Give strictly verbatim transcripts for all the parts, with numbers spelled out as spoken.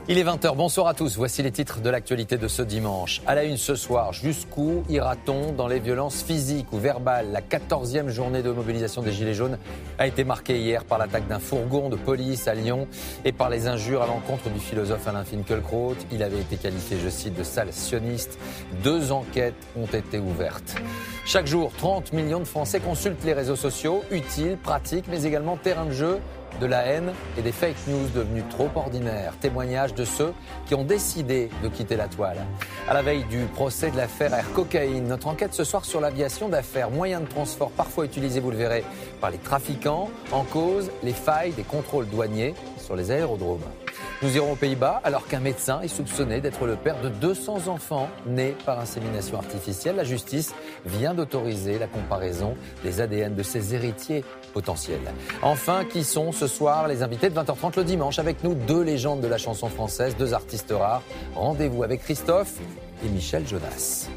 Il est vingt heures, bonsoir à tous. Voici les titres de l'actualité de ce dimanche. À la une ce soir, jusqu'où ira-t-on dans les violences physiques ou verbales? La quatorzième journée de mobilisation des Gilets jaunes a été marquée hier par l'attaque d'un fourgon de police à Lyon et par les injures à l'encontre du philosophe Alain Finkielkraut. Il avait été qualifié, je cite, de sale sioniste. Deux enquêtes ont été ouvertes. Chaque jour, trente millions de Français consultent les réseaux sociaux, utiles, pratiques, mais également terrain de jeu de la haine et des fake news devenus trop ordinaires. Témoignage de ceux qui ont décidé de quitter la toile. À la veille du procès de l'affaire Air Cocaïne, notre enquête ce soir sur l'aviation d'affaires, moyen de transport parfois utilisé, vous le verrez, par les trafiquants. En cause, les failles des contrôles douaniers sur les aérodromes. Nous irons aux Pays-Bas alors qu'un médecin est soupçonné d'être le père de deux cents enfants nés par insémination artificielle. La justice vient d'autoriser la comparaison des A D N de ses héritiers potentiels. Enfin, qui sont ce soir les invités de vingt heures trente le dimanche? Avec nous, deux légendes de la chanson française, deux artistes rares. Rendez-vous avec Christophe et Michel Jonas.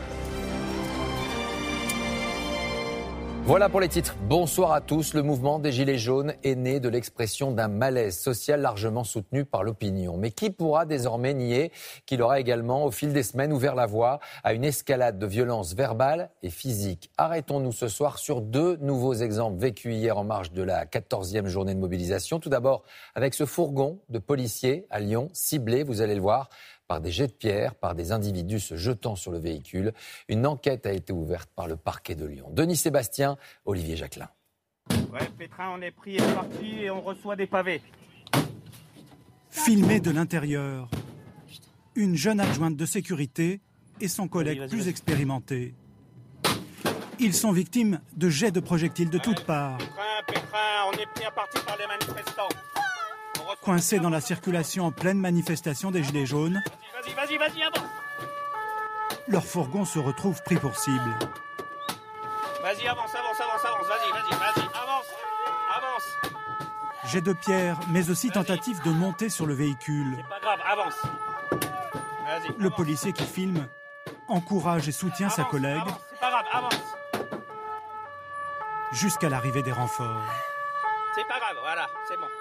Voilà pour les titres. Bonsoir à tous. Le mouvement des Gilets jaunes est né de l'expression d'un malaise social largement soutenu par l'opinion. Mais qui pourra désormais nier qu'il aura également, au fil des semaines, ouvert la voie à une escalade de violences verbales et physiques? Arrêtons-nous ce soir sur deux nouveaux exemples vécus hier en marge de la quatorzième journée de mobilisation. Tout d'abord, avec ce fourgon de policiers à Lyon, ciblé, vous allez le voir, par des jets de pierre, par des individus se jetant sur le véhicule. Une enquête a été ouverte par le parquet de Lyon. Denis Sébastien, Olivier Jacquelin. Ouais, Pétrin, on est pris et parti et on reçoit des pavés. Filmé de l'intérieur, une jeune adjointe de sécurité et son collègue vas-y, vas-y, plus vas-y. expérimenté. Ils sont victimes de jets de projectiles de ouais, toutes parts. Pétrin, Pétrin, on est pris à partie par les manifestants. Coincés dans la circulation en pleine manifestation des Gilets jaunes, vas-y, vas-y, vas-y, avance. Leur fourgon se retrouve pris pour cible. Vas-y, avance, avance, avance, avance, vas-y, vas-y, vas-y, avance, avance. Jet de pierre, mais aussi vas-y. Tentative de monter sur le véhicule. C'est pas grave, avance. Vas-y. Le avance. Policier qui filme encourage et soutient avance, sa collègue. Avance, c'est pas grave, avance. Jusqu'à l'arrivée des renforts. C'est pas grave, voilà, c'est bon.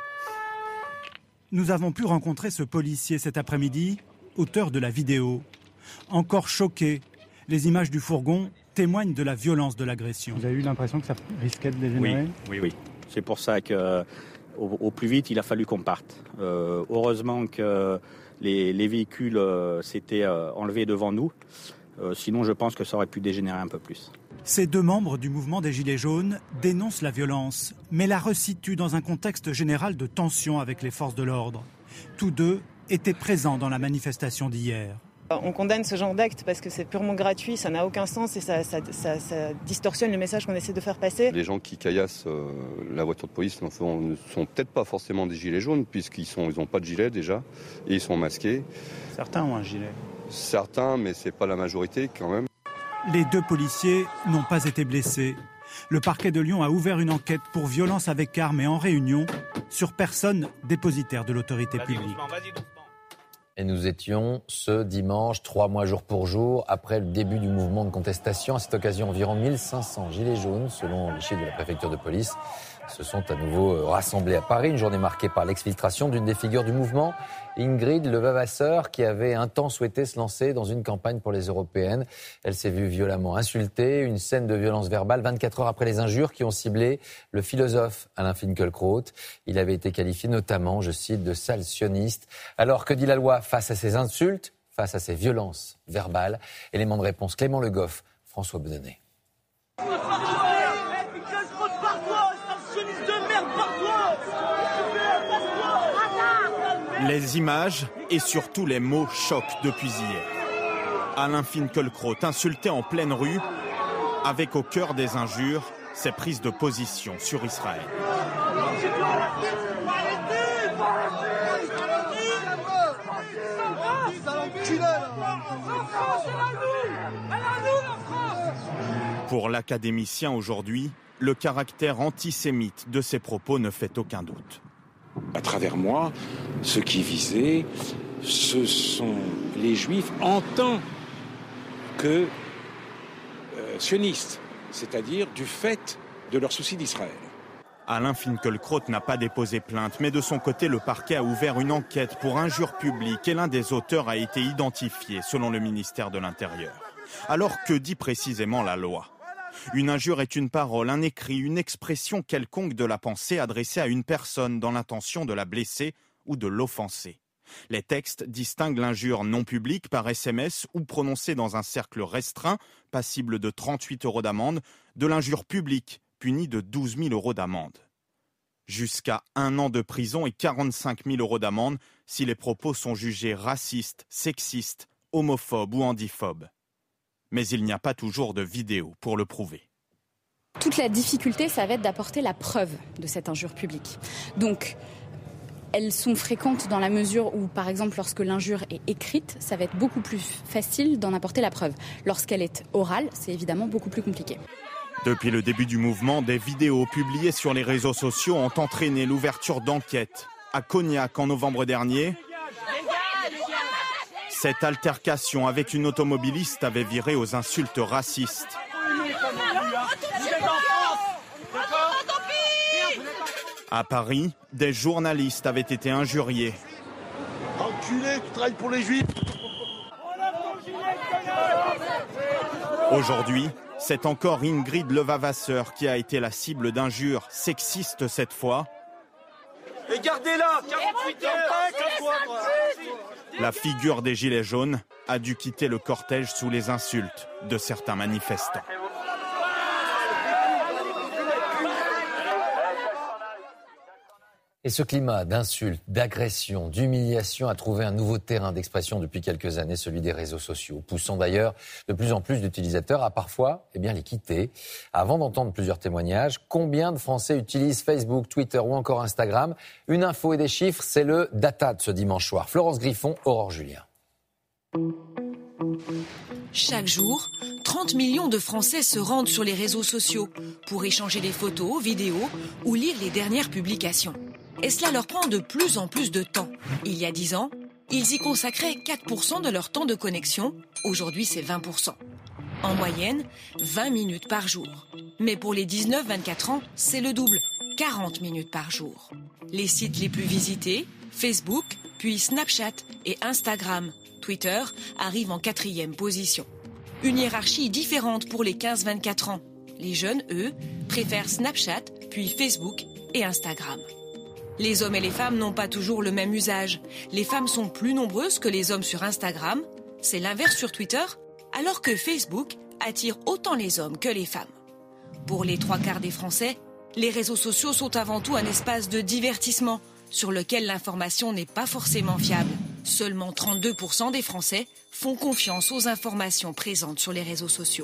Nous avons pu rencontrer ce policier cet après-midi, auteur de la vidéo. Encore choqué, les images du fourgon témoignent de la violence de l'agression. Vous avez eu l'impression que ça risquait de dégénérer ? Oui, oui, oui. C'est pour ça qu'au au plus vite, il a fallu qu'on parte. Euh, heureusement que les, les véhicules euh, s'étaient euh, enlevés devant nous. Euh, sinon, je pense que ça aurait pu dégénérer un peu plus. Ces deux membres du mouvement des Gilets jaunes dénoncent la violence, mais la resituent dans un contexte général de tension avec les forces de l'ordre. Tous deux étaient présents dans la manifestation d'hier. On condamne ce genre d'acte parce que c'est purement gratuit, ça n'a aucun sens et ça, ça, ça, ça distorsionne le message qu'on essaie de faire passer. Les gens qui caillassent euh, la voiture de police ne sont, ne sont peut-être pas forcément des gilets jaunes puisqu'ils sont, ils n'ont pas de gilet déjà et ils sont masqués. Certains ont un gilet. Certains, mais ce n'est pas la majorité quand même. Les deux policiers n'ont pas été blessés. Le parquet de Lyon a ouvert une enquête pour violence avec armes et en réunion sur personne dépositaire de l'autorité vas-y, publique. Doucement, vas-y, doucement. Et nous étions ce dimanche, trois mois jour pour jour, après le début du mouvement de contestation. À cette occasion, environ mille cinq cents gilets jaunes, selon les chiffres de la préfecture de police, se sont à nouveau rassemblés à Paris. Une journée marquée par l'exfiltration d'une des figures du mouvement, Ingrid Levavasseur, qui avait un temps souhaité se lancer dans une campagne pour les européennes. Elle s'est vue violemment insultée. Une scène de violence verbale vingt-quatre heures après les injures qui ont ciblé le philosophe Alain Finkielkraut. Il avait été qualifié notamment, je cite, de sale sioniste. Alors que dit la loi face à ces insultes, face à ces violences verbales? Élément de réponse, Clément Le Goff, François Bedonnet. Les images et surtout les mots choquent depuis hier. Alain Finkielkraut insulté en pleine rue, avec au cœur des injures ses prises de position sur Israël. Pour l'académicien aujourd'hui, le caractère antisémite de ses propos ne fait aucun doute. À travers moi, ce qui est visé, ce sont les Juifs en tant que euh, sionistes, c'est-à-dire du fait de leur souci d'Israël. Alain Finkielkraut n'a pas déposé plainte, mais de son côté, le parquet a ouvert une enquête pour injure publique et l'un des auteurs a été identifié, selon le ministère de l'Intérieur. Alors que dit précisément la loi ? Une injure est une parole, un écrit, une expression quelconque de la pensée adressée à une personne dans l'intention de la blesser ou de l'offenser. Les textes distinguent l'injure non publique par S M S ou prononcée dans un cercle restreint, passible de trente-huit euros d'amende, de l'injure publique, punie de douze mille euros d'amende. Jusqu'à un an de prison et quarante-cinq mille euros d'amende si les propos sont jugés racistes, sexistes, homophobes ou handiphobes. Mais il n'y a pas toujours de vidéo pour le prouver. Toute la difficulté, ça va être d'apporter la preuve de cette injure publique. Donc, elles sont fréquentes dans la mesure où, par exemple, lorsque l'injure est écrite, ça va être beaucoup plus facile d'en apporter la preuve. Lorsqu'elle est orale, c'est évidemment beaucoup plus compliqué. Depuis le début du mouvement, des vidéos publiées sur les réseaux sociaux ont entraîné l'ouverture d'enquêtes. À Cognac, en novembre dernier, cette altercation avec une automobiliste avait viré aux insultes racistes. À Paris, des journalistes avaient été injuriés. Enculé, tu travailles pour les Juifs. Aujourd'hui, c'est encore Ingrid Levavasseur qui a été la cible d'injures sexistes cette fois. Et gardez-la, quarante-huit heures. La figure des Gilets jaunes a dû quitter le cortège sous les insultes de certains manifestants. Et ce climat d'insultes, d'agressions, d'humiliation a trouvé un nouveau terrain d'expression depuis quelques années, celui des réseaux sociaux, poussant d'ailleurs de plus en plus d'utilisateurs à parfois eh bien, les quitter. Avant d'entendre plusieurs témoignages, combien de Français utilisent Facebook, Twitter ou encore Instagram ? Une info et des chiffres, c'est le Data de ce dimanche soir. Florence Griffon, Aurore Julien. Chaque jour, trente millions de Français se rendent sur les réseaux sociaux pour échanger des photos, vidéos ou lire les dernières publications. Et cela leur prend de plus en plus de temps. Il y a dix ans, ils y consacraient quatre pour cent de leur temps de connexion. Aujourd'hui, c'est vingt pour cent. En moyenne, vingt minutes par jour. Mais pour les dix-neuf vingt-quatre ans, c'est le double, quarante minutes par jour. Les sites les plus visités, Facebook, puis Snapchat et Instagram. Twitter arrive en quatrième position. Une hiérarchie différente pour les quinze vingt-quatre ans. Les jeunes, eux, préfèrent Snapchat, puis Facebook et Instagram. Les hommes et les femmes n'ont pas toujours le même usage. Les femmes sont plus nombreuses que les hommes sur Instagram. C'est l'inverse sur Twitter, alors que Facebook attire autant les hommes que les femmes. Pour les trois quarts des Français, les réseaux sociaux sont avant tout un espace de divertissement sur lequel l'information n'est pas forcément fiable. Seulement trente-deux pour cent des Français font confiance aux informations présentes sur les réseaux sociaux.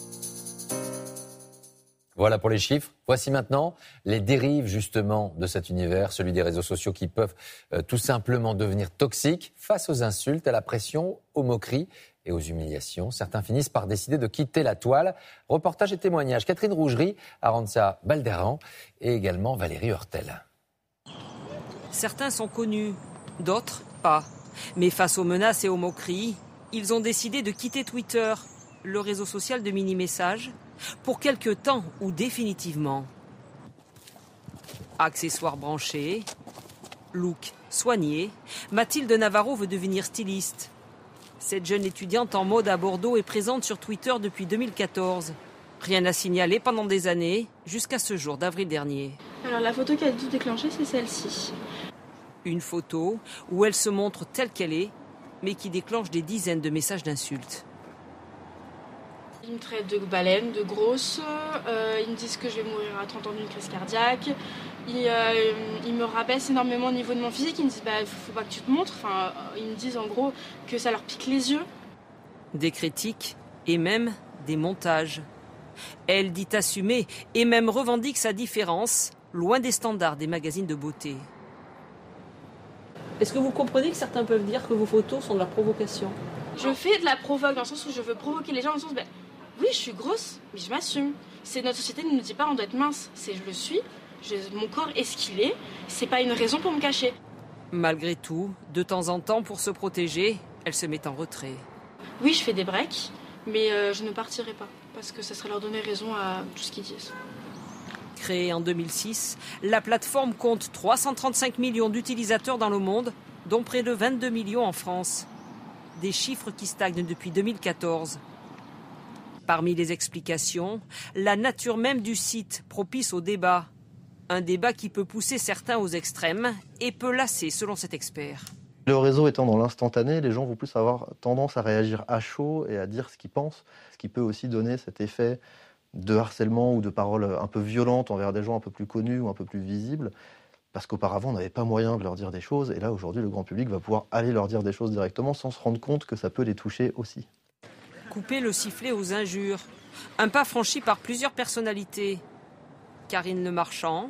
Voilà pour les chiffres. Voici maintenant les dérives justement de cet univers, celui des réseaux sociaux qui peuvent euh, tout simplement devenir toxiques face aux insultes, à la pression, aux moqueries et aux humiliations. Certains finissent par décider de quitter la toile. Reportage et témoignages. Catherine Rougerie, Arantxa Balderan et également Valérie Hurtel. Certains sont connus, d'autres pas. Mais face aux menaces et aux moqueries, ils ont décidé de quitter Twitter, le réseau social de mini-messages, pour quelque temps ou définitivement. Accessoires branchés, look soigné, Mathilde Navarro veut devenir styliste. Cette jeune étudiante en mode à Bordeaux est présente sur Twitter depuis deux mille quatorze. Rien à signaler pendant des années, jusqu'à ce jour d'avril dernier. Alors la photo qui a tout déclenché, c'est celle-ci. Une photo où elle se montre telle qu'elle est, mais qui déclenche des dizaines de messages d'insultes. Ils me traitent de baleine, de grosse, euh, ils me disent que je vais mourir à trente ans d'une crise cardiaque, ils, euh, ils me rabaissent énormément au niveau de mon physique, ils me disent bah, faut pas que tu te montres, enfin, ils me disent en gros que ça leur pique les yeux. Des critiques et même des montages. Elle dit assumer et même revendique sa différence, loin des standards des magazines de beauté. Est-ce que vous comprenez que certains peuvent dire que vos photos sont de la provocation ? Je fais de la provoque dans le sens où je veux provoquer les gens dans le sens ben, oui, je suis grosse, mais je m'assume. C'est notre société ne nous dit pas on doit être mince, c'est je le suis, je, mon corps est ce qu'il est, c'est pas une raison pour me cacher. Malgré tout, de temps en temps, pour se protéger, elle se met en retrait. Oui, je fais des breaks, mais euh, je ne partirai pas, parce que ça serait leur donner raison à tout ce qu'ils disent. Créée en deux mille six, la plateforme compte trois cent trente-cinq millions d'utilisateurs dans le monde, dont près de vingt-deux millions en France. Des chiffres qui stagnent depuis deux mille quatorze. Parmi les explications, la nature même du site propice au débat. Un débat qui peut pousser certains aux extrêmes et peut lasser selon cet expert. Le réseau étant dans l'instantané, les gens vont plus avoir tendance à réagir à chaud et à dire ce qu'ils pensent, ce qui peut aussi donner cet effet de harcèlement ou de paroles un peu violentes envers des gens un peu plus connus ou un peu plus visibles, parce qu'auparavant on n'avait pas moyen de leur dire des choses, et là aujourd'hui le grand public va pouvoir aller leur dire des choses directement sans se rendre compte que ça peut les toucher aussi. Couper le sifflet aux injures, un pas franchi par plusieurs personnalités. Karine Le Marchand,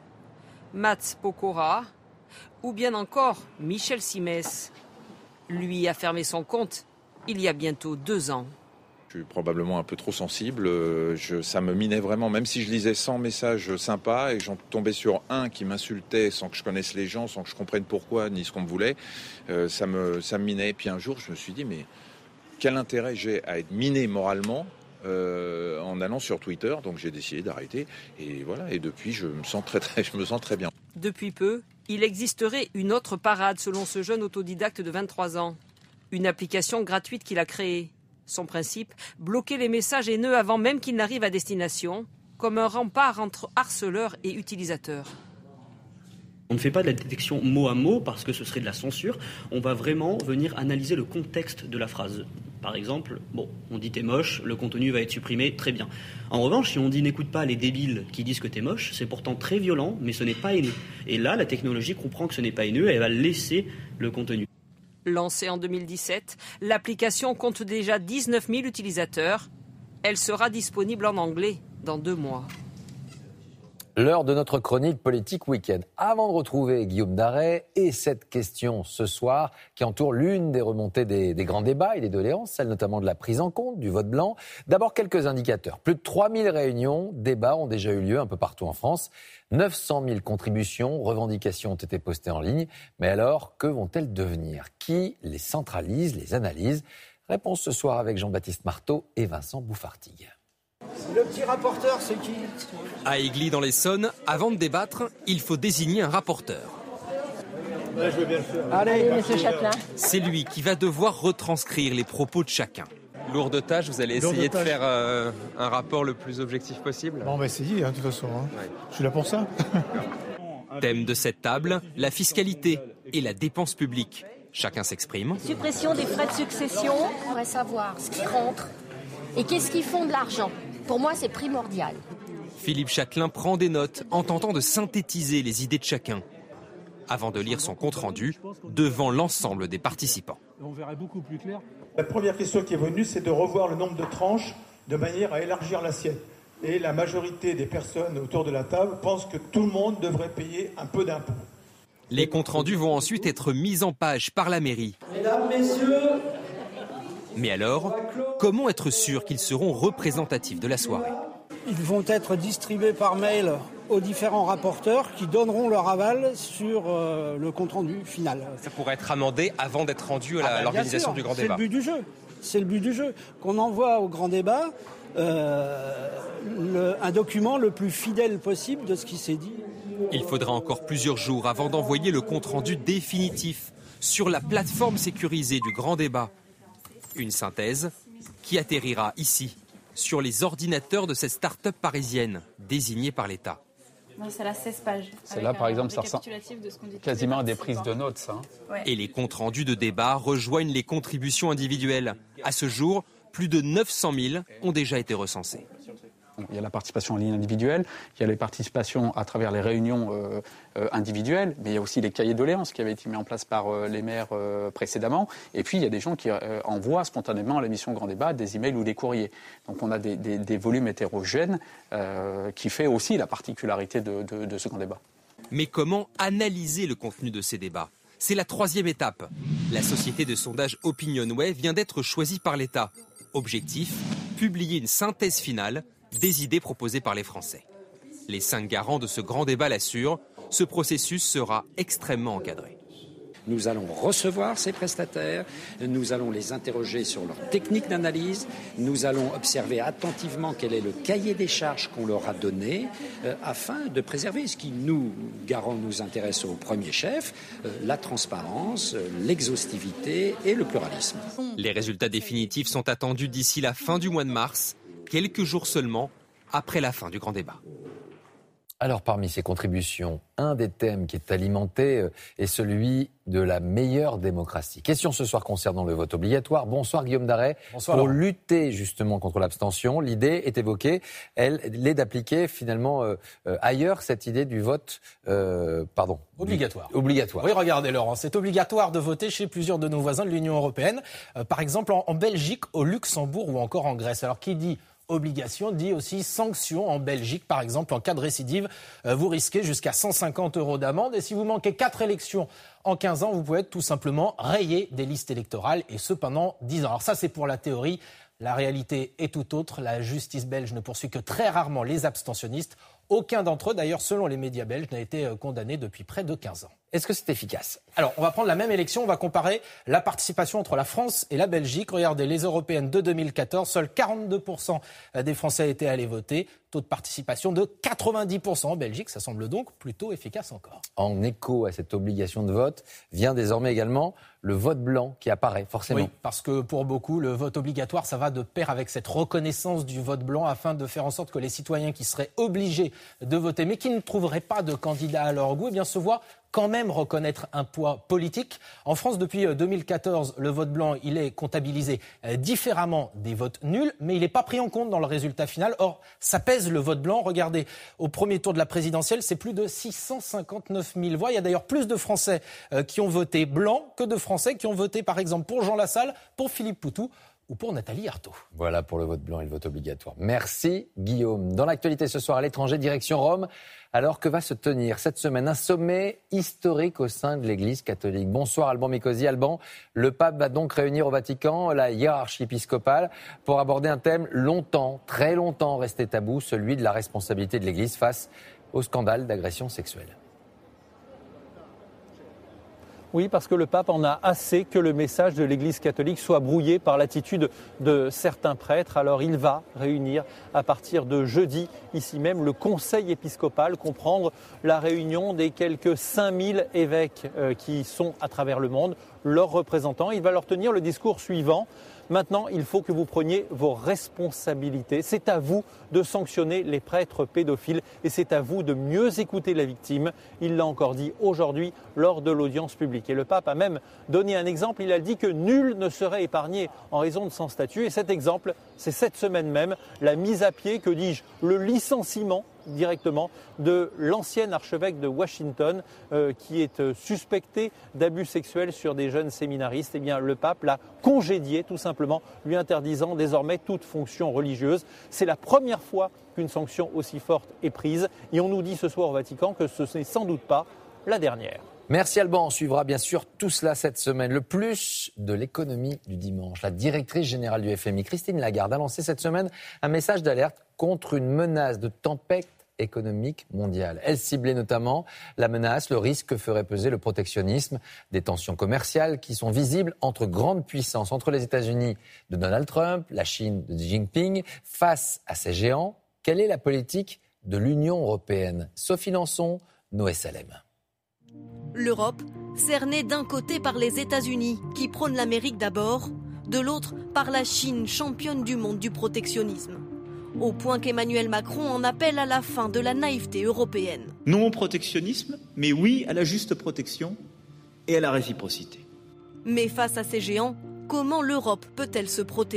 Mats Pokora, ou bien encore Michel Simès. Lui a fermé son compte il y a bientôt deux ans. Je suis probablement un peu trop sensible. Je, ça me minait vraiment, même si je lisais cent messages sympas et j'en tombais sur un qui m'insultait sans que je connaisse les gens, sans que je comprenne pourquoi ni ce qu'on me voulait, euh, ça, me, ça me minait. Et puis un jour, je me suis dit, mais quel intérêt j'ai à être miné moralement euh, en allant sur Twitter? Donc j'ai décidé d'arrêter. Et voilà. Et depuis, je me sens très, très, je me sens très bien. Depuis peu, il existerait une autre parade selon ce jeune autodidacte de vingt-trois ans. Une application gratuite qu'il a créée. Son principe, bloquer les messages haineux avant même qu'ils n'arrivent à destination, comme un rempart entre harceleurs et utilisateurs. On ne fait pas de la détection mot à mot parce que ce serait de la censure. On va vraiment venir analyser le contexte de la phrase. Par exemple, bon, on dit t'es moche, le contenu va être supprimé, très bien. En revanche, si on dit n'écoute pas les débiles qui disent que t'es moche, c'est pourtant très violent, mais ce n'est pas haineux. Et là, la technologie comprend que ce n'est pas haineux et elle va laisser le contenu. Lancée en deux mille dix-sept, l'application compte déjà dix-neuf mille utilisateurs. Elle sera disponible en anglais dans deux mois. L'heure de notre chronique politique week-end. Avant de retrouver Guillaume Darey et cette question ce soir qui entoure l'une des remontées des, des grands débats et des doléances, celle notamment de la prise en compte du vote blanc. D'abord quelques indicateurs. Plus de trois mille réunions, débats ont déjà eu lieu un peu partout en France. neuf cent mille contributions, revendications ont été postées en ligne. Mais alors, que vont-elles devenir? Qui les centralise, les analyse? Réponse ce soir avec Jean-Baptiste Marteau et Vincent Bouffartigue. Le petit rapporteur, c'est qui? À Aigli dans l'Essonne, avant de débattre, il faut désigner un rapporteur. Ouais, je veux bien le faire. Allez, monsieur Châtelain. C'est lui qui va devoir retranscrire les propos de chacun. Lourde tâche, vous allez essayer de, de faire euh, un rapport le plus objectif possible. Bon, on va essayer, hein, de toute façon. Hein. Ouais. Je suis là pour ça. Thème de cette table, la fiscalité et la dépense publique. Chacun s'exprime. Suppression des frais de succession. On pourrait savoir ce qui rentre et qu'est-ce qui font de l'argent. Pour moi, c'est primordial. Philippe Châtelain prend des notes en tentant de synthétiser les idées de chacun, avant de lire son compte-rendu devant l'ensemble des participants. On verrait beaucoup plus clair. La première question qui est venue, c'est de revoir le nombre de tranches de manière à élargir l'assiette. Et la majorité des personnes autour de la table pensent que tout le monde devrait payer un peu d'impôts. Les comptes-rendus vont ensuite être mis en page par la mairie. Mesdames, messieurs... Mais alors, comment être sûr qu'ils seront représentatifs de la soirée? Ils vont être distribués par mail aux différents rapporteurs qui donneront leur aval sur euh, le compte-rendu final. Ça pourrait être amendé avant d'être rendu à la, ah ben, l'organisation du grand débat. C'est le but du jeu. C'est le but du jeu. Qu'on envoie au grand débat euh, le, un document le plus fidèle possible de ce qui s'est dit. Il faudra encore plusieurs jours avant d'envoyer le compte-rendu définitif sur la plateforme sécurisée du grand débat. Une synthèse qui atterrira ici, sur les ordinateurs de cette start-up parisienne, désignée par l'État. C'est là seize pages. C'est là, par exemple, ça ressemble quasiment à des prises de notes, ça. Ouais. Et les comptes rendus de débat rejoignent les contributions individuelles. À ce jour, plus de neuf cent mille ont déjà été recensées. Il y a la participation en ligne individuelle, il y a les participations à travers les réunions euh, euh, individuelles, mais il y a aussi les cahiers de doléances qui avaient été mis en place par euh, les maires euh, précédemment. Et puis, il y a des gens qui euh, envoient spontanément à l'émission Grand Débat des emails ou des courriers. Donc, on a des, des, des volumes hétérogènes euh, qui fait aussi la particularité de, de, de ce Grand Débat. Mais comment analyser le contenu de ces débats? C'est la troisième étape. La société de sondage OpinionWay vient d'être choisie par l'État. Objectif, publier une synthèse finale des idées proposées par les Français. Les cinq garants de ce grand débat l'assurent, ce processus sera extrêmement encadré. Nous allons recevoir ces prestataires, nous allons les interroger sur leur technique d'analyse, nous allons observer attentivement quel est le cahier des charges qu'on leur a donné euh, afin de préserver ce qui nous, garant, nous intéresse au premier chef, euh, la transparence, euh, l'exhaustivité et le pluralisme. Les résultats définitifs sont attendus d'ici la fin du mois de mars, quelques jours seulement après la fin du grand débat. Alors, parmi ces contributions, un des thèmes qui est alimenté est celui de la meilleure démocratie. Question ce soir concernant le vote obligatoire. Bonsoir Guillaume Darey. Bonsoir. Pour lutter justement contre l'abstention, l'idée est évoquée, elle, elle est d'appliquer finalement euh, euh, ailleurs cette idée du vote, euh, pardon, obligatoire. Du, obligatoire. Oui, regardez Laurent, c'est obligatoire de voter chez plusieurs de nos voisins de l'Union européenne, euh, par exemple en, en Belgique, au Luxembourg ou encore en Grèce. Alors qui dit obligation dit aussi sanction. En Belgique, par exemple, en cas de récidive, euh, vous risquez jusqu'à cent cinquante euros d'amende. Et si vous manquez quatre élections en quinze ans, vous pouvez être tout simplement rayé des listes électorales, et ce pendant dix ans. Alors ça, c'est pour la théorie. La réalité est tout autre. La justice belge ne poursuit que très rarement les abstentionnistes. Aucun d'entre eux, d'ailleurs, selon les médias belges, n'a été condamné depuis près de quinze ans. Est-ce que c'est efficace ? Alors, on va prendre la même élection, on va comparer la participation entre la France et la Belgique. Regardez, les européennes de deux mille quatorze, seuls quarante-deux pour cent des Français étaient allés voter. Taux de participation de quatre-vingt-dix pour cent en Belgique, ça semble donc plutôt efficace encore. En écho à cette obligation de vote, vient désormais également le vote blanc qui apparaît, forcément. Oui, parce que pour beaucoup, le vote obligatoire, ça va de pair avec cette reconnaissance du vote blanc afin de faire en sorte que les citoyens qui seraient obligés de voter, mais qui ne trouveraient pas de candidat à leur goût, eh bien, se voient quand même reconnaître un poids politique. En France, depuis deux mille quatorze, le vote blanc, il est comptabilisé différemment des votes nuls, mais il n'est pas pris en compte dans le résultat final. Or, ça pèse le vote blanc. Regardez, au premier tour de la présidentielle, c'est plus de six cent cinquante-neuf mille voix. Il y a d'ailleurs plus de Français qui ont voté blanc que de Français qui ont voté, par exemple, pour Jean Lassalle, pour Philippe Poutou ou pour Nathalie Arthaud. Voilà pour le vote blanc et le vote obligatoire. Merci Guillaume. Dans l'actualité ce soir à l'étranger, direction Rome. Alors que va se tenir cette semaine un sommet historique au sein de l'Église catholique. Bonsoir Alban Mikosi. Alban, le pape va donc réunir au Vatican la hiérarchie épiscopale pour aborder un thème longtemps, très longtemps resté tabou, celui de la responsabilité de l'Église face au scandale d'agression sexuelle. Oui, parce que le pape en a assez que le message de l'Église catholique soit brouillé par l'attitude de certains prêtres. Alors il va réunir à partir de jeudi, ici même, le conseil épiscopal, comprendre la réunion des quelques cinq mille évêques euh, qui sont à travers le monde, leurs représentants. Il va leur tenir le discours suivant. Maintenant, il faut que vous preniez vos responsabilités. C'est à vous de sanctionner les prêtres pédophiles et c'est à vous de mieux écouter la victime. Il l'a encore dit aujourd'hui lors de l'audience publique. Et le pape a même donné un exemple. Il a dit que nul ne serait épargné en raison de son statut. Et cet exemple, c'est cette semaine même, la mise à pied, que dis-je, le licenciement directement de l'ancien archevêque de Washington euh, qui est euh, suspecté d'abus sexuels sur des jeunes séminaristes. Eh bien, le pape l'a congédié tout simplement, lui interdisant désormais toute fonction religieuse. C'est la première fois qu'une sanction aussi forte est prise et on nous dit ce soir au Vatican que ce n'est sans doute pas la dernière. Merci Alban, on suivra bien sûr tout cela cette semaine. Le plus de l'économie du dimanche. La directrice générale du F M I, Christine Lagarde, a lancé cette semaine un message d'alerte contre une menace de tempête économique mondiale. Elle ciblait notamment la menace, le risque que ferait peser le protectionnisme, des tensions commerciales qui sont visibles entre grandes puissances, entre les États-Unis de Donald Trump, la Chine de Xi Jinping. Face à ces géants, quelle est la politique de l'Union européenne ? Sophie Lançon, Noé Salem. L'Europe, cernée d'un côté par les États-Unis, qui prônent l'Amérique d'abord, de l'autre par la Chine, championne du monde du protectionnisme. Au point qu'Emmanuel Macron en appelle à la fin de la naïveté européenne. Non au protectionnisme, mais oui à la juste protection et à la réciprocité. Mais face à ces géants, comment l'Europe peut-elle se protéger ?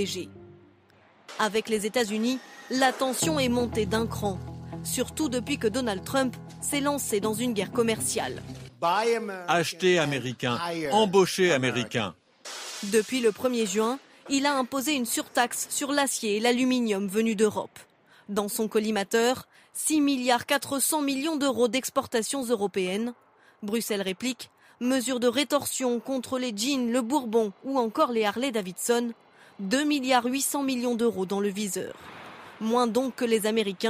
Avec les États-Unis, la tension est montée d'un cran, surtout depuis que Donald Trump s'est lancé dans une guerre commerciale. Acheter américain, embaucher américain. Depuis le premier juin, il a imposé une surtaxe sur l'acier et l'aluminium venus d'Europe. Dans son collimateur, six milliards quatre cents millions d'euros d'exportations européennes. Bruxelles réplique, mesure de rétorsion contre les jeans, le Bourbon ou encore les Harley-Davidson, deux milliards huit cents millions d'euros dans le viseur. Moins donc que les Américains,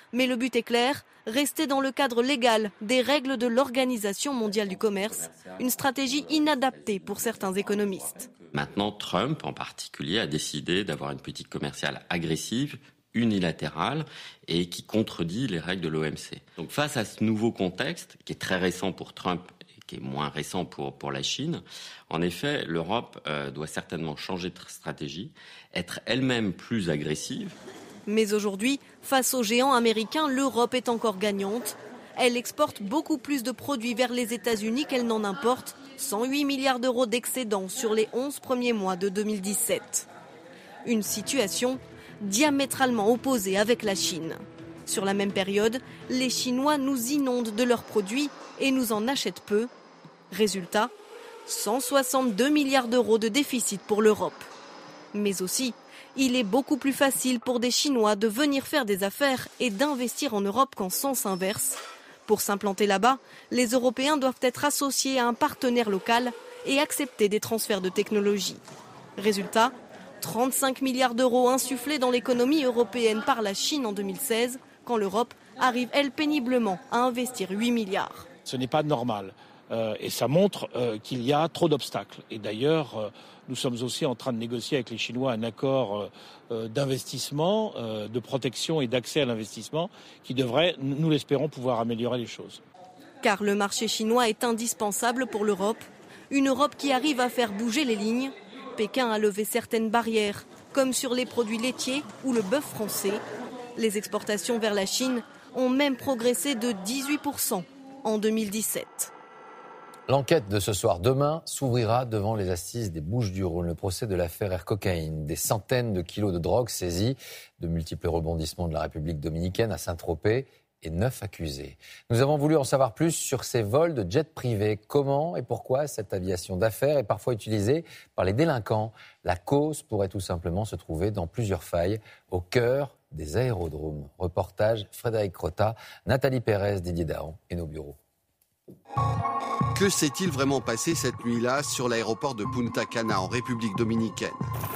Mais le but est clair, rester dans le cadre légal des règles de l'Organisation mondiale du commerce, une stratégie inadaptée pour certains économistes. Maintenant, Trump en particulier a décidé d'avoir une politique commerciale agressive, unilatérale et qui contredit les règles de l'O M C. Donc face à ce nouveau contexte, qui est très récent pour Trump et qui est moins récent pour, pour la Chine, en effet, l'Europe euh, doit certainement changer de stratégie, être elle-même plus agressive. Mais aujourd'hui, face aux géants américains, l'Europe est encore gagnante. Elle exporte beaucoup plus de produits vers les États-Unis qu'elle n'en importe, cent huit milliards d'euros d'excédent sur les onze premiers mois de deux mille dix-sept. Une situation diamétralement opposée avec la Chine. Sur la même période, les Chinois nous inondent de leurs produits et nous en achètent peu. Résultat, cent soixante-deux milliards d'euros de déficit pour l'Europe. Mais aussi, il est beaucoup plus facile pour des Chinois de venir faire des affaires et d'investir en Europe qu'en sens inverse. Pour s'implanter là-bas, les Européens doivent être associés à un partenaire local et accepter des transferts de technologie. Résultat, trente-cinq milliards d'euros insufflés dans l'économie européenne par la Chine en deux mille seize, quand l'Europe arrive, elle, péniblement à investir huit milliards. Ce n'est pas normal. Euh, et ça montre euh, qu'il y a trop d'obstacles. Et d'ailleurs, euh, nous sommes aussi en train de négocier avec les Chinois un accord euh, d'investissement, euh, de protection et d'accès à l'investissement qui devrait, nous l'espérons, pouvoir améliorer les choses. Car le marché chinois est indispensable pour l'Europe. Une Europe qui arrive à faire bouger les lignes. Pékin a levé certaines barrières, comme sur les produits laitiers ou le bœuf français. Les exportations vers la Chine ont même progressé de dix-huit pour cent en deux mille dix-sept. L'enquête de ce soir, demain, s'ouvrira devant les assises des Bouches-du-Rhône. Le procès de l'affaire Air Cocaïne. Des centaines de kilos de drogue saisis, de multiples rebondissements de la République dominicaine à Saint-Tropez et neuf accusés. Nous avons voulu en savoir plus sur ces vols de jets privés. Comment et pourquoi cette aviation d'affaires est parfois utilisée par les délinquants. La cause pourrait tout simplement se trouver dans plusieurs failles au cœur des aérodromes. Reportage Frédéric Crotta, Nathalie Pérez, Didier Dahan et nos bureaux. Que s'est-il vraiment passé cette nuit-là sur l'aéroport de Punta Cana en République dominicaine ?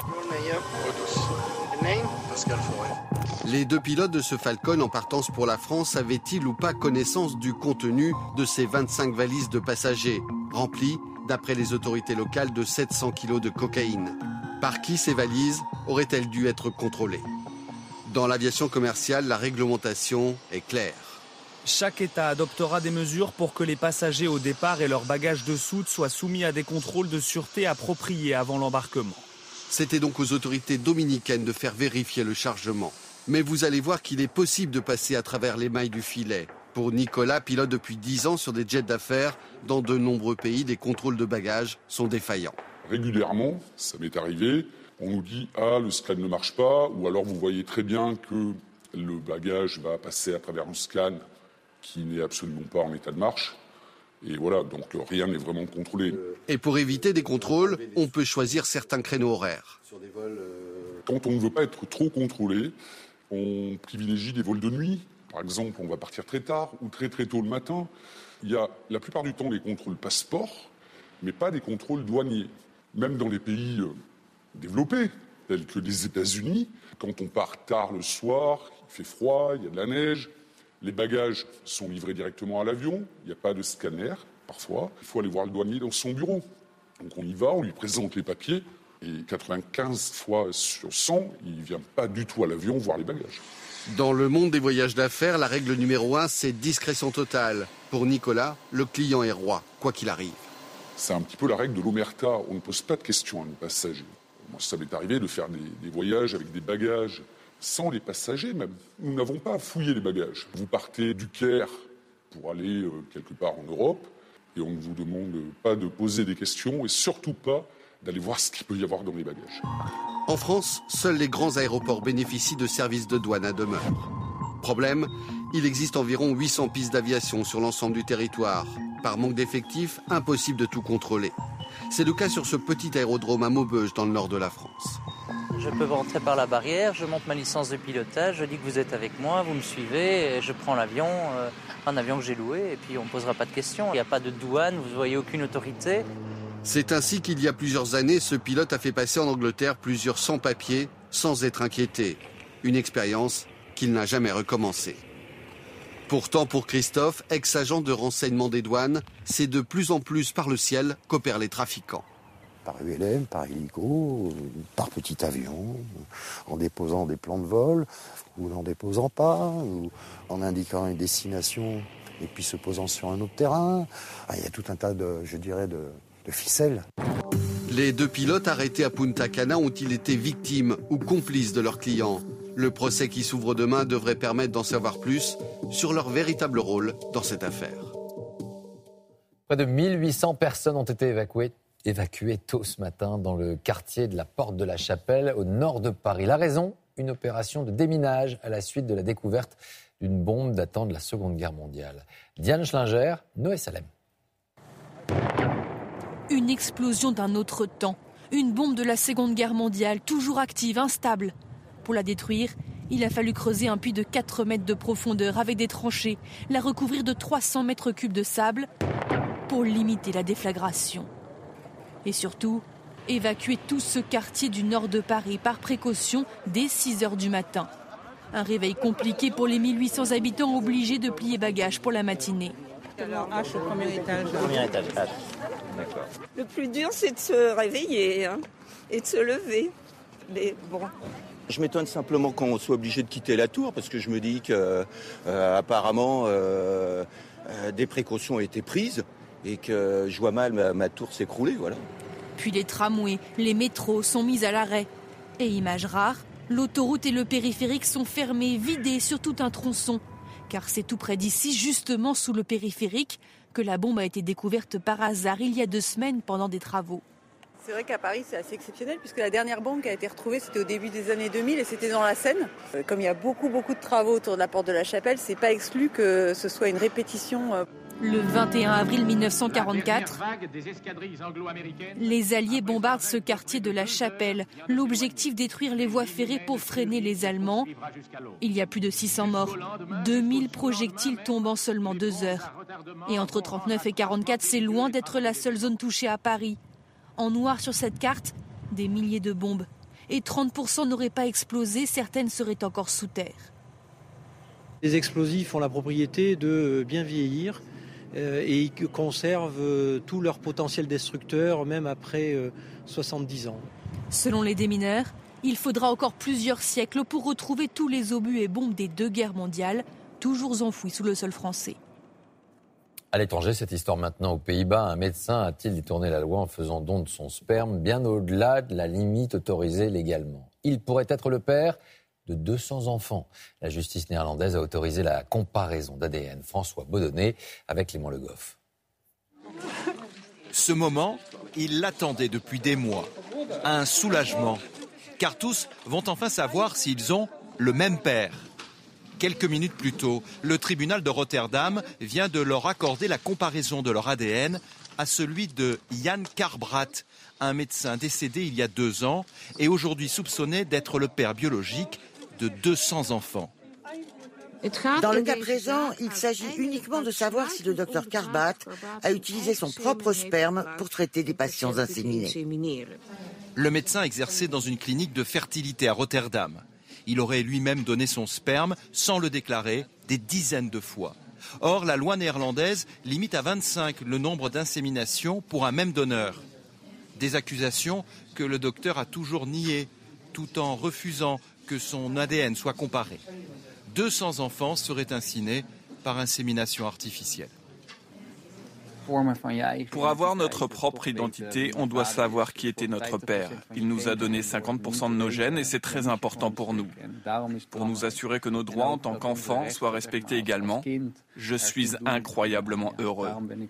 Les deux pilotes de ce Falcon en partance pour la France avaient-ils ou pas connaissance du contenu de ces vingt-cinq valises de passagers, remplies, d'après les autorités locales, de sept cents kilos de cocaïne ? Par qui ces valises auraient-elles dû être contrôlées ? Dans l'aviation commerciale, la réglementation est claire. Chaque État adoptera des mesures pour que les passagers au départ et leurs bagages de soute soient soumis à des contrôles de sûreté appropriés avant l'embarquement. C'était donc aux autorités dominicaines de faire vérifier le chargement. Mais vous allez voir qu'il est possible de passer à travers les mailles du filet. Pour Nicolas, pilote depuis dix ans sur des jets d'affaires, dans de nombreux pays, des contrôles de bagages sont défaillants. Régulièrement, ça m'est arrivé, on nous dit « Ah, le scan ne marche pas » ou alors vous voyez très bien que le bagage va passer à travers un scan qui n'est absolument pas en état de marche. Et voilà, donc rien n'est vraiment contrôlé. Et pour éviter des contrôles, on peut choisir certains créneaux horaires. Quand on ne veut pas être trop contrôlé, on privilégie des vols de nuit. Par exemple, on va partir très tard ou très très tôt le matin. Il y a la plupart du temps des contrôles passeport, mais pas des contrôles douaniers. Même dans les pays développés, tels que les États-Unis, quand on part tard le soir, il fait froid, il y a de la neige, les bagages sont livrés directement à l'avion, il n'y a pas de scanner, parfois. Il faut aller voir le douanier dans son bureau. Donc on y va, on lui présente les papiers, et quatre-vingt-quinze fois sur cent, il ne vient pas du tout à l'avion voir les bagages. Dans le monde des voyages d'affaires, la règle numéro un, c'est discrétion totale. Pour Nicolas, le client est roi, quoi qu'il arrive. C'est un petit peu la règle de l'omerta, on ne pose pas de questions à nos passagers. Moi, ça m'est arrivé de faire des, des voyages avec des bagages sans les passagers même. Nous n'avons pas à fouiller les bagages. Vous partez du Caire pour aller euh, quelque part en Europe et on ne vous demande pas de poser des questions et surtout pas d'aller voir ce qu'il peut y avoir dans les bagages. En France, seuls les grands aéroports bénéficient de services de douane à demeure. Problème, il existe environ huit cents pistes d'aviation sur l'ensemble du territoire. Par manque d'effectifs, impossible de tout contrôler. C'est le cas sur ce petit aérodrome à Maubeuge dans le nord de la France. Je peux rentrer par la barrière, je monte ma licence de pilotage, je dis que vous êtes avec moi, vous me suivez, et je prends l'avion, euh, un avion que j'ai loué, et puis on ne posera pas de questions. Il n'y a pas de douane, vous ne voyez aucune autorité. C'est ainsi qu'il y a plusieurs années, ce pilote a fait passer en Angleterre plusieurs sans-papiers, sans être inquiété. Une expérience qu'il n'a jamais recommencée. Pourtant, pour Christophe, ex-agent de renseignement des douanes, c'est de plus en plus par le ciel qu'opèrent les trafiquants. Par U L M, par hélico, par petit avion, en déposant des plans de vol, ou n'en déposant pas, ou en indiquant une destination et puis se posant sur un autre terrain. Ah, il y a tout un tas de, je dirais, de, de ficelles. Les deux pilotes arrêtés à Punta Cana ont-ils été victimes ou complices de leurs clients ? Le procès qui s'ouvre demain devrait permettre d'en savoir plus sur leur véritable rôle dans cette affaire. Près de mille huit cents personnes ont été évacuées, évacuées tôt ce matin dans le quartier de la Porte de la Chapelle, au nord de Paris. La raison ? Une opération de déminage à la suite de la découverte d'une bombe datant de la Seconde Guerre mondiale. Diane Schlinger, Noé Salem. Une explosion d'un autre temps. Une bombe de la Seconde Guerre mondiale, toujours active, instable. Pour la détruire, il a fallu creuser un puits de quatre mètres de profondeur avec des tranchées, la recouvrir de trois cents mètres cubes de sable pour limiter la déflagration. Et surtout, évacuer tout ce quartier du nord de Paris par précaution dès six heures du matin. Un réveil compliqué pour les mille huit cents habitants obligés de plier bagages pour la matinée. Alors, H au premier étage. Premier étage, H. D'accord. Le plus dur, c'est de se réveiller hein, et de se lever. Mais bon. Je m'étonne simplement qu'on soit obligé de quitter la tour parce que je me dis que euh, apparemment euh, euh, des précautions ont été prises et que je vois mal ma, ma tour s'écrouler, voilà. Puis les tramways, les métros sont mis à l'arrêt. Et image rare, l'autoroute et le périphérique sont fermés, vidés sur tout un tronçon. Car c'est tout près d'ici, justement sous le périphérique, que la bombe a été découverte par hasard il y a deux semaines pendant des travaux. C'est vrai qu'à Paris, c'est assez exceptionnel puisque la dernière bombe qui a été retrouvée, c'était au début des années deux mille et c'était dans la Seine. Comme il y a beaucoup, beaucoup de travaux autour de la Porte de la Chapelle, c'est pas exclu que ce soit une répétition. Le vingt et un avril mille neuf cent quarante-quatre, les Alliés bombardent ce quartier de la Chapelle. L'objectif, détruire les voies ferrées pour freiner les Allemands. Il y a plus de six cents morts. deux mille projectiles tombent en seulement deux heures. Et entre trente-neuf et quarante-quatre, c'est loin d'être la seule zone touchée à Paris. En noir sur cette carte, des milliers de bombes. Et trente pour cent n'auraient pas explosé, certaines seraient encore sous terre. Les explosifs ont la propriété de bien vieillir euh, et ils conservent euh, tout leur potentiel destructeur, même après euh, soixante-dix ans. Selon les démineurs, il faudra encore plusieurs siècles pour retrouver tous les obus et bombes des deux guerres mondiales, toujours enfouis sous le sol français. À l'étranger, cette histoire maintenant aux Pays-Bas, un médecin a-t-il détourné la loi en faisant don de son sperme bien au-delà de la limite autorisée légalement ? Il pourrait être le père de deux cents enfants. La justice néerlandaise a autorisé la comparaison d'A D N. François Baudonnet avec Clément Le Goff. Ce moment, il l'attendait depuis des mois. Un soulagement, car tous vont enfin savoir s'ils ont le même père. Quelques minutes plus tôt, le tribunal de Rotterdam vient de leur accorder la comparaison de leur A D N à celui de Jan Karbrat, un médecin décédé il y a deux ans et aujourd'hui soupçonné d'être le père biologique de deux cents enfants. Dans le cas présent, il s'agit uniquement de savoir si le docteur Karbrat a utilisé son propre sperme pour traiter des patients inséminés. Le médecin exerçait dans une clinique de fertilité à Rotterdam. Il aurait lui-même donné son sperme sans le déclarer des dizaines de fois. Or, la loi néerlandaise limite à vingt-cinq le nombre d'inséminations pour un même donneur. Des accusations que le docteur a toujours niées, tout en refusant que son A D N soit comparé. deux cents enfants seraient ainsi nés par insémination artificielle. Pour avoir notre propre identité, on doit savoir qui était notre père. Il nous a donné cinquante pour cent de nos gènes et c'est très important pour nous. Pour nous assurer que nos droits en tant qu'enfants soient respectés également, je suis incroyablement heureux.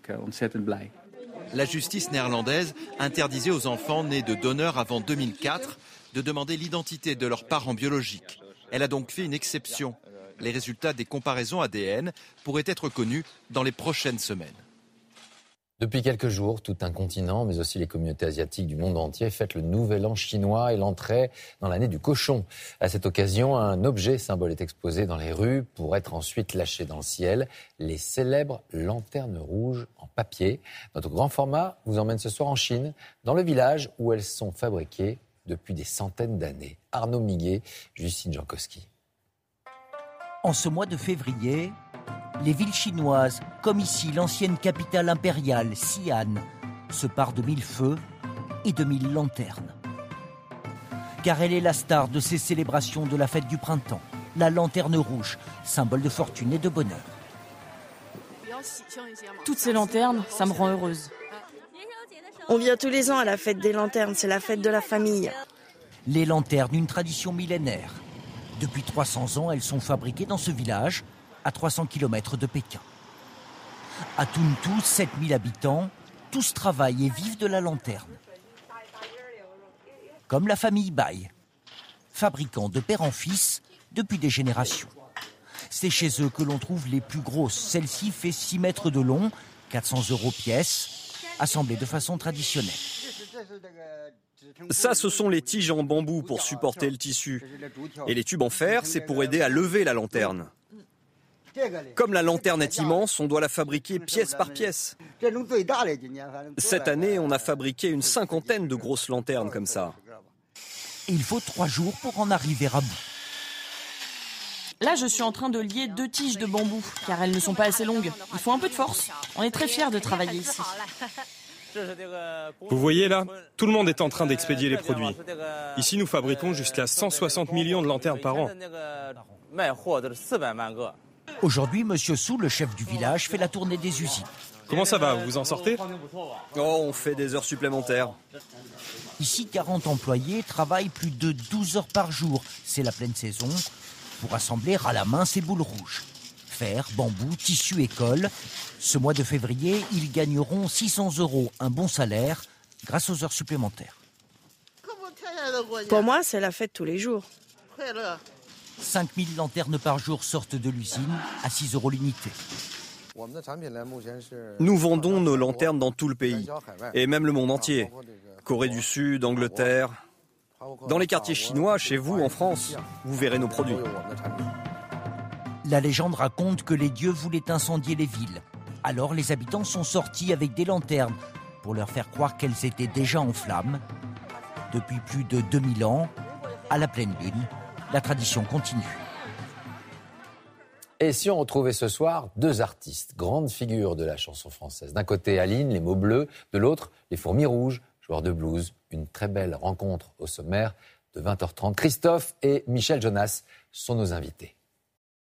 La justice néerlandaise interdisait aux enfants nés de donneurs avant deux mille quatre de demander l'identité de leurs parents biologiques. Elle a donc fait une exception. Les résultats des comparaisons A D N pourraient être connus dans les prochaines semaines. Depuis quelques jours, tout un continent, mais aussi les communautés asiatiques du monde entier, fêtent le nouvel an chinois et l'entrée dans l'année du cochon. À cette occasion, un objet symbole est exposé dans les rues pour être ensuite lâché dans le ciel. Les célèbres lanternes rouges en papier. Notre grand format vous emmène ce soir en Chine, dans le village où elles sont fabriquées depuis des centaines d'années. Arnaud Miguet, Justine Jankowski. En ce mois de février, Les villes chinoises, comme ici l'ancienne capitale impériale, Xi'an, se parent de mille feux et de mille lanternes. Car elle est la star de ces célébrations de la fête du printemps, la lanterne rouge, symbole de fortune et de bonheur. Toutes ces lanternes, ça me rend heureuse. On vient tous les ans à la fête des lanternes, c'est la fête de la famille. Les lanternes, une tradition millénaire. Depuis trois cents ans, elles sont fabriquées dans ce village, à trois cents kilomètres de Pékin. À Tuntu, sept mille habitants, tous travaillent et vivent de la lanterne. Comme la famille Bai, fabricant de père en fils depuis des générations. C'est chez eux que l'on trouve les plus grosses. Celle-ci fait six mètres de long, quatre cents euros pièce, assemblée de façon traditionnelle. Ça, ce sont les tiges en bambou pour supporter le tissu. Et les tubes en fer, c'est pour aider à lever la lanterne. Comme la lanterne est immense, on doit la fabriquer pièce par pièce. Cette année, on a fabriqué une cinquantaine de grosses lanternes comme ça. Et il faut trois jours pour en arriver à bout. Là, je suis en train de lier deux tiges de bambou, car elles ne sont pas assez longues. Il faut un peu de force. On est très fiers de travailler ici. Vous voyez là, tout le monde est en train d'expédier les produits. Ici, nous fabriquons jusqu'à cent soixante millions de lanternes par an. Aujourd'hui, Monsieur Sou, le chef du village, fait la tournée des usines. Comment ça va, vous vous en sortez ? Oh, on fait des heures supplémentaires. Ici, quarante employés travaillent plus de douze heures par jour. C'est la pleine saison pour assembler à la main ces boules rouges. Fer, bambou, tissu et colle. Ce mois de février, ils gagneront six cents euros, un bon salaire, grâce aux heures supplémentaires. Pour moi, c'est la fête tous les jours. cinq mille lanternes par jour sortent de l'usine à six euros l'unité. Nous vendons nos lanternes dans tout le pays, et même le monde entier. Corée du Sud, Angleterre. Dans les quartiers chinois, chez vous, en France, vous verrez nos produits. La légende raconte que les dieux voulaient incendier les villes. Alors les habitants sont sortis avec des lanternes pour leur faire croire qu'elles étaient déjà en flammes. Depuis plus de deux mille ans, à la pleine lune, la tradition continue. Et si on retrouvait ce soir deux artistes, grandes figures de la chanson française. D'un côté, Aline, les mots bleus. De l'autre, les fourmis rouges, joueurs de blues. Une très belle rencontre au sommaire de vingt heures trente. Christophe et Michel Jonas sont nos invités.